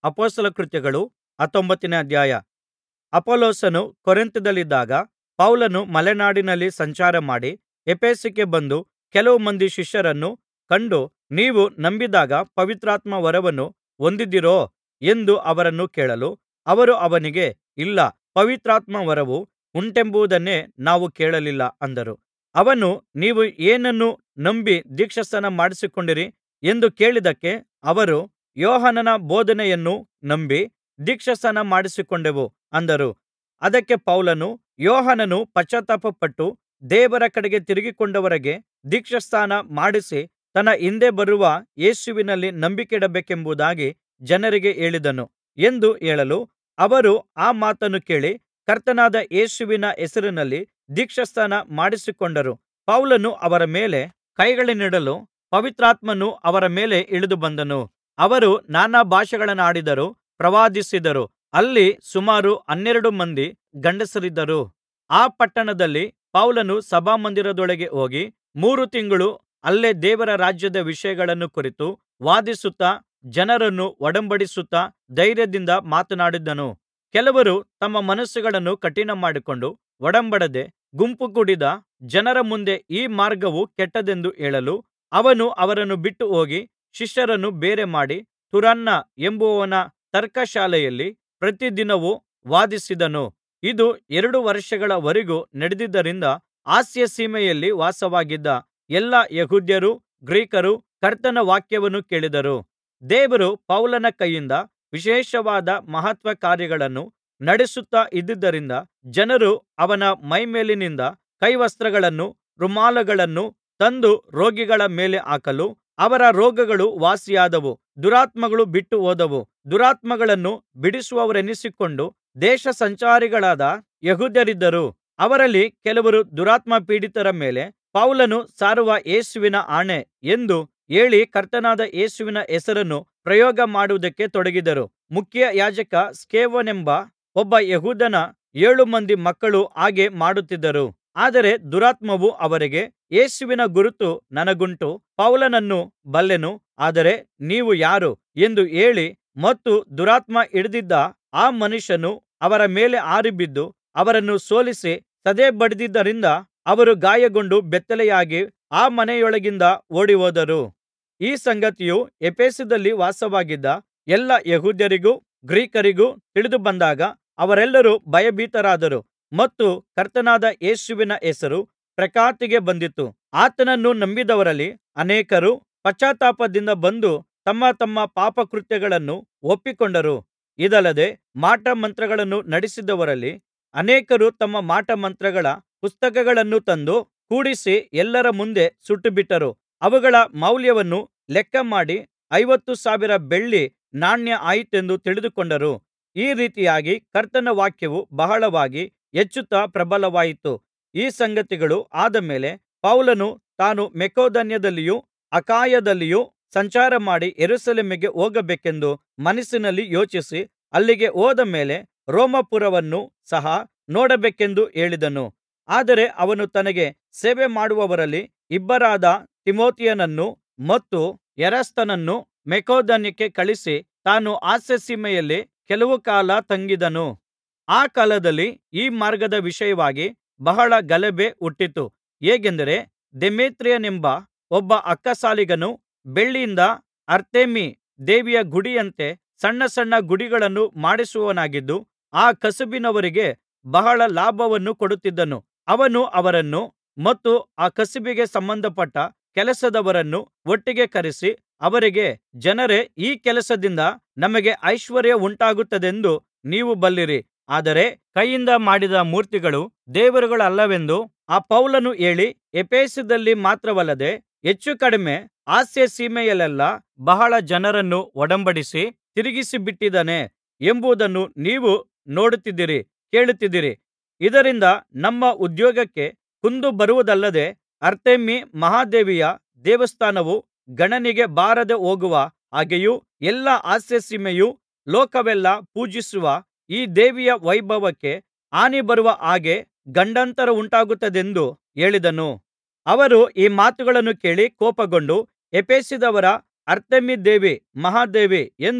ಅಪೊಸ್ತಲ ಕೃತ್ಯಗಳು 19ನೇ ಅಧ್ಯಾಯ. ಅಪೊಲ್ಲೋಸನು ಕೊರಿಂಥದಲ್ಲಿದ್ದಾಗ ಪೌಲನು ಮಲೆನಾಡಿನಲ್ಲಿ ಸಂಚಾರಮಾಡಿ ಎಫೆಸಕ್ಕೆ ಬಂದು ಕೆಲವು ಮಂದಿ ಶಿಷ್ಯರನ್ನು ಕಂಡು, ನೀವು ನಂಬಿದಾಗ ಪವಿತ್ರಾತ್ಮ ವರವನ್ನು ಹೊಂದಿದ್ದೀರೋ ಎಂದು ಅವರನ್ನು ಕೇಳಲು, ಅವರು ಅವನಿಗೆ, ಇಲ್ಲ, ಪವಿತ್ರಾತ್ಮ ವರವು ಉಂಟೆಂಬುದನ್ನೇ ನಾವು ಕೇಳಲಿಲ್ಲ ಅಂದರು. ಅವನು, ನೀವು ಏನನ್ನು ನಂಬಿ ದೀಕ್ಷಾಸ್ನಾನ ಮಾಡಿಸಿಕೊಂಡಿರಿ ಎಂದು ಕೇಳಿದ್ದಕ್ಕೆ ಅವರು, ಯೋಹಾನನ ಬೋಧನೆಯನ್ನು ನಂಬಿ ದೀಕ್ಷಾಸ್ನಾನ ಮಾಡಿಸಿಕೊಂಡೆವು ಅಂದರು. ಅದಕ್ಕೆ ಪೌಲನು, ಯೋಹಾನನು ಪಶ್ಚಾತ್ತಾಪಪಟ್ಟು ದೇವರ ಕಡೆಗೆ ತಿರುಗಿಕೊಂಡವರಿಗೆ ದೀಕ್ಷಾಸ್ನಾನ ಮಾಡಿಸಿ ತನ್ನ ಹಿಂದೆ ಬರುವ ಯೇಸುವಿನಲ್ಲಿ ನಂಬಿಕೆಯಿಡಬೇಕೆಂಬುದಾಗಿ ಜನರಿಗೆ ಹೇಳಿದನು ಎಂದು ಹೇಳಲು, ಅವರು ಆ ಮಾತನ್ನು ಕೇಳಿ ಕರ್ತನಾದ ಯೇಸುವಿನ ಹೆಸರಿನಲ್ಲಿ ದೀಕ್ಷಾಸ್ನಾನ ಮಾಡಿಸಿಕೊಂಡರು. ಪೌಲನು ಅವರ ಮೇಲೆ ಕೈಗಳನ್ನಿಡಲು ಪವಿತ್ರಾತ್ಮನು ಅವರ ಮೇಲೆ ಇಳಿದು ಬಂದನು. ಅವರು ನಾನಾ ಭಾಷೆಗಳನ್ನಾಡಿದರು, ಪ್ರವಾದಿಸಿದರು. ಅಲ್ಲಿ ಸುಮಾರು 12 ಮಂದಿ ಗಂಡಸರಿದ್ದರು. ಆ ಪಟ್ಟಣದಲ್ಲಿ ಪೌಲನು ಸಭಾಮಂದಿರದೊಳಗೆ ಹೋಗಿ 3 ತಿಂಗಳು ಅಲ್ಲೇ ದೇವರ ರಾಜ್ಯದ ವಿಷಯಗಳನ್ನು ಕುರಿತು ವಾದಿಸುತ್ತಾ ಜನರನ್ನು ಒಡಂಬಡಿಸುತ್ತಾ ಧೈರ್ಯದಿಂದ ಮಾತನಾಡಿದನು. ಕೆಲವರು ತಮ್ಮ ಮನಸ್ಸುಗಳನ್ನು ಕಠಿಣಮಾಡಿಕೊಂಡು ಒಡಂಬಡದೆ ಗುಂಪುಕೂಡಿದ ಜನರ ಮುಂದೆ ಈ ಮಾರ್ಗವು ಕೆಟ್ಟದ್ದೆಂದು ಹೇಳಲು, ಅವನು ಅವರನ್ನು ಬಿಟ್ಟುಹೋಗಿ ಶಿಷ್ಯರನ್ನು ಬೇರೆಮಾಡಿ ತುರನ್ನ ಎಂಬುವನ ತರ್ಕಶಾಲೆಯಲ್ಲಿ ಪ್ರತಿದಿನವೂ ವಾದಿಸಿದನು. ಇದು 2 ವರ್ಷಗಳ ವರೆಗೂ ನಡೆದಿದ್ದರಿಂದ ಆಸ್ಯಸೀಮೆಯಲ್ಲಿ ವಾಸವಾಗಿದ್ದ ಎಲ್ಲಾ ಯೆಹೂದ್ಯರೂ ಗ್ರೀಕರೂ ಕರ್ತನ ವಾಕ್ಯವನ್ನು ಕೇಳಿದರು. ದೇವರು ಪೌಲನ ಕೈಯಿಂದ ವಿಶೇಷವಾದ ಮಹತ್ಕಾರ್ಯಗಳನ್ನು ನಡೆಸುತ್ತಾ ಇದ್ದುದರಿಂದ ಜನರು ಅವನ ಮೈಮೇಲಿನಿಂದ ಕೈವಸ್ತ್ರಗಳನ್ನೂ ರುಮಾಲುಗಳನ್ನೂ ತಂದು ರೋಗಿಗಳ ಮೇಲೆ ಹಾಕಲು ಅವರ ರೋಗಗಳು ವಾಸಿಯಾದವು. ದುರಾತ್ಮಗಳು ಬಿಟ್ಟುಹೋದವು. ದುರಾತ್ಮಗಳನ್ನು ಬಿಡಿಸುವವರೆನಿಸಿಕೊಂಡು ದೇಶಸಂಚಾರಿಗಳಾದ ಯೆಹೂದ್ಯರಿದ್ದರು. ಅವರಲ್ಲಿ ಕೆಲವರು ದುರಾತ್ಮಪೀಡಿತರ ಮೇಲೆ ಪೌಲನು ಸಾರುವ ಯೇಸುವಿನ ಆಣೆ ಎಂದು ಹೇಳಿ ಕರ್ತನಾದ ಯೇಸುವಿನ ಹೆಸರನ್ನು ಪ್ರಯೋಗಮಾಡುವುದಕ್ಕೆ ತೊಡಗಿದರು. ಮುಖ್ಯಯಾಜಕ ಸ್ಕೇವನೆಂಬ ಒಬ್ಬ ಯೆಹೂದ್ಯನ 7 ಮಂದಿ ಮಕ್ಕಳು ಹಾಗೆ ಮಾಡುತ್ತಿದ್ದರು. ಆದರೆ ದುರಾತ್ಮವು ಅವರಿಗೆ, ಯೇಸುವಿನ ಗುರುತು ನನಗುಂಟು, ಪೌಲನನ್ನು ಬಲ್ಲೆನು, ಆದರೆ ನೀವು ಯಾರು ಎಂದು ಹೇಳಿ ಮತ್ತು ದುರಾತ್ಮ ಹಿಡಿದಿದ್ದ ಆ ಮನುಷ್ಯನು ಅವರ ಮೇಲೆ ಹಾರಿಬಿದ್ದು ಅವರನ್ನು ಸೋಲಿಸಿ ಸದೆಬಡಿದಿದ್ದರಿಂದ ಅವರು ಗಾಯಗೊಂಡು ಬೆತ್ತಲೆಯಾಗಿ ಆ ಮನೆಯೊಳಗಿಂದ ಓಡಿಹೋದರು. ಈ ಸಂಗತಿಯು ಎಫೆಸದಲ್ಲಿ ವಾಸವಾಗಿದ್ದ ಎಲ್ಲಾ ಯೆಹೂದ್ಯರಿಗೂ ಗ್ರೀಕರಿಗೂ ತಿಳಿದುಬಂದಾಗ ಅವರೆಲ್ಲರೂ ಭಯಭೀತರಾದರು ಮತ್ತು ಕರ್ತನಾದ ಯೇಸುವಿನ ಹೆಸರು ಪ್ರಖ್ಯಾತಿಗೆ ಬಂದಿತು. ಆತನನ್ನು ನಂಬಿದವರಲ್ಲಿ ಅನೇಕರು ಪಶ್ಚಾತ್ತಾಪದಿಂದ ಬಂದು ತಮ್ಮ ತಮ್ಮ ಪಾಪಕೃತ್ಯಗಳನ್ನು ಒಪ್ಪಿಕೊಂಡರು. ಇದಲ್ಲದೆ ಮಾಟಮಂತ್ರಗಳನ್ನು ನಡಿಸಿದವರಲ್ಲಿ ಅನೇಕರು ತಮ್ಮ ಮಾಟಮಂತ್ರಗಳ ಪುಸ್ತಕಗಳನ್ನು ತಂದು ಕೂಡಿಸಿ ಎಲ್ಲರ ಮುಂದೆ ಸುಟ್ಟುಬಿಟ್ಟರು. ಅವುಗಳ ಮೌಲ್ಯವನ್ನು ಲೆಕ್ಕಮಾಡಿ 50,000 ಬೆಳ್ಳಿ ನಾಣ್ಯ ಆಯಿತೆಂದು ತಿಳಿದುಕೊಂಡರು. ಈ ರೀತಿಯಾಗಿ ಕರ್ತನ ವಾಕ್ಯವು ಬಹಳವಾಗಿ ಹೆಚ್ಚುತ್ತಾ ಪ್ರಬಲವಾಯಿತು. ಈ ಸಂಗತಿಗಳು ಆದ ಮೇಲೆ ಪೌಲನು ತಾನು ಮಕೆದೋನ್ಯದಲ್ಲಿಯೂ ಅಖಾಯದಲ್ಲಿಯೂ ಸಂಚಾರಮಾಡಿ ಯೆರೂಸಲೇಮಿಗೆ ಹೋಗಬೇಕೆಂದು ಮನಸ್ಸಿನಲ್ಲಿ ಯೋಚಿಸಿ ಅಲ್ಲಿಗೆ ಹೋದ ಮೇಲೆ ರೋಮಾಪುರವನ್ನು ಸಹ ನೋಡಬೇಕೆಂದು ಹೇಳಿದನು. ಆದರೆ ಅವನು ತನಗೆ ಸೇವೆಮಾಡುವವರಲ್ಲಿ ಇಬ್ಬರಾದ ತಿಮೊಥೆಯನನ್ನು ಮತ್ತು ಎರಾಸ್ತನನ್ನು ಮಕೆದೋನ್ಯಕ್ಕೆ ಕಳುಹಿಸಿ ತಾನು ಆಸ್ಯಸೀಮೆಯಲ್ಲಿ ಕೆಲವು ಕಾಲ ತಂಗಿದನು. ಆ ಕಾಲದಲ್ಲಿ ಈ ಮಾರ್ಗದ ವಿಷಯವಾಗಿ ಬಹಳ ಗಲಭೆ ಹುಟ್ಟಿತು. ಹೇಗೆಂದರೆ, ದೇಮೇತ್ರಿಯನೆಂಬ ಒಬ್ಬ ಅಕ್ಕಸಾಲಿಗನು ಬೆಳ್ಳಿಯಿಂದ ಅರ್ತೆಮೀ ದೇವಿಯ ಗುಡಿಯಂತೆ ಸಣ್ಣ ಸಣ್ಣ ಗುಡಿಗಳನ್ನು ಮಾಡಿಸುವವನಾಗಿದ್ದು ಆ ಕಸುಬಿನವರಿಗೆ ಬಹಳ ಲಾಭವನ್ನು ಕೊಡುತ್ತಿದ್ದನು. ಅವನು ಅವರನ್ನು ಮತ್ತು ಆ ಕಸುಬಿಗೆ ಸಂಬಂಧಪಟ್ಟ ಕೆಲಸದವರನ್ನು ಒಟ್ಟಿಗೆ ಕರೆಸಿ ಅವರಿಗೆ, ಜನರೇ, ಈ ಕೆಲಸದಿಂದ ನಮಗೆ ಐಶ್ವರ್ಯವುಂಟಾಗುತ್ತದೆಂದು ನೀವು ಬಲ್ಲಿರಿ. ಆದರೆ ಕೈಯಿಂದ ಮಾಡಿದ ಮೂರ್ತಿಗಳು ದೇವರುಗಳಲ್ಲವೆಂದು ಆ ಪೌಲನು ಹೇಳಿ ಎಫೆಸದಲ್ಲಿ ಮಾತ್ರವಲ್ಲದೆ ಹೆಚ್ಚುಕಡಿಮೆ ಆಸ್ಯಸೀಮೆಯಲ್ಲೆಲ್ಲಾ ಬಹಳ ಜನರನ್ನು ಒಡಂಬಡಿಸಿ ತಿರುಗಿಸಿಬಿಟ್ಟಿದ್ದಾನೆ ಎಂಬುದನ್ನು ನೀವು ನೋಡುತ್ತಿದ್ದೀರಿ, ಕೇಳುತ್ತಿದ್ದೀರಿ. ಇದರಿಂದ ನಮ್ಮ ಉದ್ಯೋಗಕ್ಕೆ ಕುಂದು ಬರುವುದಲ್ಲದೆ ಅರ್ತೆಮೀ ಮಹಾದೇವಿಯ ದೇವಸ್ಥಾನವು ಗಣನೆಗೆ ಬಾರದೆ ಹೋಗುವ ಹಾಗೆಯೂ ಎಲ್ಲಾ ಆಸ್ಯಸೀಮೆಯೂ ಲೋಕವೆಲ್ಲಾ ಪೂಜಿಸುವ ಈ ದೇವಿಯ ವೈಭವಕ್ಕೆ ಹಾನಿ ಬರುವ ಹಾಗೆ ಗಂಡಾಂತರವುಂಟಾಗುತ್ತದೆಂದು ಹೇಳಿದನು. ಅವರು ಈ ಮಾತುಗಳನ್ನು ಕೇಳಿ ಕೋಪಗೊಂಡು ಎಫೆಸದವರ ಅರ್ತೆಮೀ ದೇವಿ ಮಹಾದೇವಿ ಎಂದು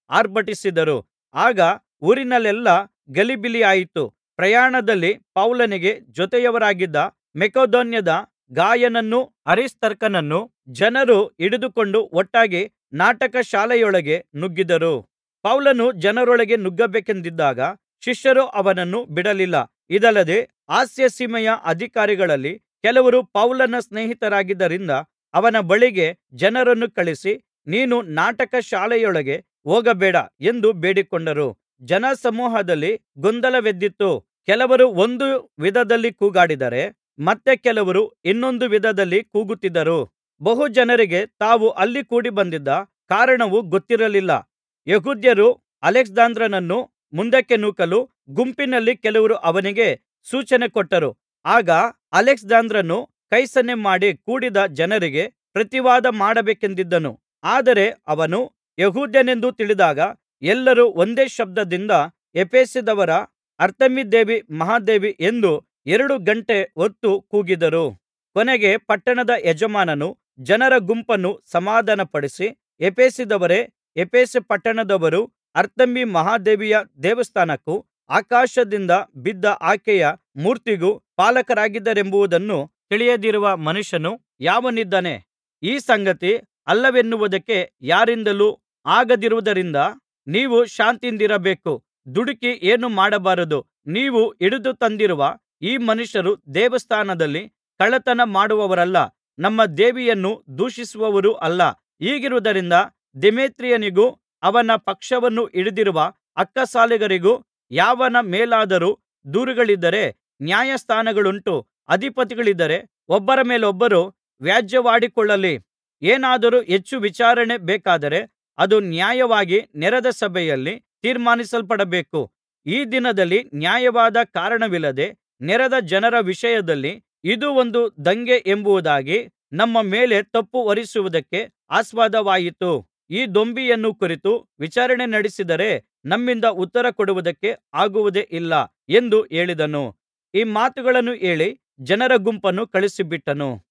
ಆರ್ಭಟಿಸಿದರು. ಆಗ ಊರಿನಲ್ಲೆಲ್ಲಾ ಗಲಿಬಿಲಿಯಾಯಿತು. ಪ್ರಯಾಣದಲ್ಲಿ ಪೌಲನಿಗೆ ಜೊತೆಯವರಾಗಿದ್ದ ಮಕೆದೋನ್ಯದ ಗಾಯನನ್ನೂ ಅರಿಸ್ತಾರ್ಕನನ್ನೂ ಜನರು ಹಿಡಿದುಕೊಂಡು ಒಟ್ಟಾಗಿ ನಾಟಕ ಶಾಲೆಯೊಳಗೆ ನುಗ್ಗಿದರು. ಪೌಲನು ಜನರೊಳಗೆ ನುಗ್ಗಬೇಕೆಂದಿದ್ದಾಗ ಶಿಷ್ಯರು ಅವನನ್ನು ಬಿಡಲಿಲ್ಲ. ಇದಲ್ಲದೆ ಆಸ್ಯಸೀಮೆಯ ಅಧಿಕಾರಿಗಳಲ್ಲಿ ಕೆಲವರು ಪೌಲನ ಸ್ನೇಹಿತರಾಗಿದ್ದರಿಂದ ಅವನ ಬಳಿಗೆ ಜನರನ್ನು ಕಳುಹಿಸಿ, ನೀನು ನಾಟಕ ಶಾಲೆಯೊಳಗೆ ಹೋಗಬೇಡ ಎಂದು ಬೇಡಿಕೊಂಡರು. ಜನಸಮೂಹದಲ್ಲಿ ಗೊಂದಲವೆದ್ದಿತು. ಕೆಲವರು ಒಂದು ವಿಧದಲ್ಲಿ ಕೂಗಾಡಿದರೆ ಮತ್ತೆ ಕೆಲವರು ಇನ್ನೊಂದು ವಿಧದಲ್ಲಿ ಕೂಗುತ್ತಿದ್ದರು. ಬಹು ಜನರಿಗೆ ತಾವು ಅಲ್ಲಿ ಕೂಡಿಬಂದಿದ್ದ ಕಾರಣವು ಗೊತ್ತಿರಲಿಲ್ಲ. ಯೆಹೂದ್ಯರು ಅಲೆಕ್ಸಾಂದ್ರನನ್ನು ಮುಂದಕ್ಕೆ ನೂಕಲು ಗುಂಪಿನಲ್ಲಿ ಕೆಲವರು ಅವನಿಗೆ ಸೂಚನೆ ಕೊಟ್ಟರು. ಆಗ ಅಲೆಕ್ಸಾಂದ್ರನು ಕೈಸನ್ನೆಮಾಡಿ ಕೂಡಿದ್ದ ಜನರಿಗೆ ಪ್ರತಿವಾದ ಮಾಡಬೇಕೆಂದಿದ್ದನು. ಆದರೆ ಅವನು ಯೆಹೂದ್ಯನೆಂದು ತಿಳಿದಾಗ ಎಲ್ಲರೂ ಒಂದೇ ಶಬ್ದದಿಂದ ಎಫೆಸದವರ ಅರ್ತೆಮೀದೇವಿ ಮಹಾದೇವಿ ಎಂದು 2 ಗಂಟೆ ಹೊತ್ತು ಕೂಗಿದರು. ಕೊನೆಗೆ ಪಟ್ಟಣದ ಯಜಮಾನನು ಜನರ ಗುಂಪನ್ನು ಸಮಾಧಾನಪಡಿಸಿ, ಎಫೆಸದವರೇ, ಎಫೆಸ ಪಟ್ಟಣದವರು ಅರ್ತೆಮೀ ಮಹಾದೇವಿಯ ದೇವಸ್ಥಾನಕ್ಕೂ ಆಕಾಶದಿಂದ ಬಿದ್ದ ಆಕೆಯ ಮೂರ್ತಿಗೂ ಪಾಲಕರಾಗಿದ್ದಾರೆಂಬುದನ್ನು ತಿಳಿಯದಿರುವ ಮನುಷ್ಯನು ಯಾವನಿದ್ದಾನೆ? ಈ ಸಂಗತಿ ಅಲ್ಲವೆನ್ನುವುದಕ್ಕೆ ಯಾರಿಂದಲೂ ಆಗದಿರುವುದರಿಂದ ನೀವು ಶಾಂತಿಯಿಂದಿರಬೇಕು. ದುಡುಕಿ ಏನೂ ಮಾಡಬಾರದು. ನೀವು ಹಿಡಿದು ತಂದಿರುವ ಈ ಮನುಷ್ಯರು ದೇವಸ್ಥಾನದಲ್ಲಿ ಕಳ್ಳತನ ಮಾಡುವವರಲ್ಲ, ನಮ್ಮ ದೇವಿಯನ್ನು ದೂಷಿಸುವವರೂ ಅಲ್ಲ. ಹೀಗಿರುವುದರಿಂದ ದೇಮೇತ್ರಿಯನಿಗೂ ಅವನ ಪಕ್ಷವನ್ನು ಹಿಡಿದಿರುವ ಅಕ್ಕಸಾಲಿಗರಿಗೂ ಯಾವನ ಮೇಲಾದರೂ ದೂರುಗಳಿದ್ದರೆ ನ್ಯಾಯಸ್ಥಾನಗಳುಂಟು. ಅಧಿಪತಿಗಳಿದ್ದಾರೆ, ಒಬ್ಬರ ಮೇಲೊಬ್ಬರು ವ್ಯಾಜ್ಯವಾಡಿಕೊಳ್ಳಲಿ. ಏನಾದರೂ ಹೆಚ್ಚು ವಿಚಾರಣೆ ಬೇಕಾದರೆ ಅದು ನ್ಯಾಯವಾಗಿ ನೆರೆದ ಸಭೆಯಲ್ಲಿ ತೀರ್ಮಾನಿಸಲ್ಪಡಬೇಕು. ಈ ದಿನದಲ್ಲಿ ನ್ಯಾಯವಾದ ಕಾರಣವಿಲ್ಲದೆ ನೆರೆದ ಜನರ ವಿಷಯದಲ್ಲಿ ಇದು ಒಂದು ದಂಗೆ ಎಂಬುದಾಗಿ ನಮ್ಮ ಮೇಲೆ ತಪ್ಪು ಹೊರಿಸುವುದಕ್ಕೆ ಆಸ್ಪದವಾಯಿತು. ಈ ದೊಂಬಿಯನ್ನು ಕುರಿತು ವಿಚಾರಣೆ ನಡೆಸಿದರೆ ನಮ್ಮಿಂದ ಉತ್ತರ ಕೊಡುವುದಕ್ಕೆ ಆಗುವುದೇ ಇಲ್ಲ ಎಂದು ಹೇಳಿದನು. ಈ ಮಾತುಗಳನ್ನು ಹೇಳಿ ಜನರ ಗುಂಪನ್ನು ಕಳುಹಿಸಿಬಿಟ್ಟನು.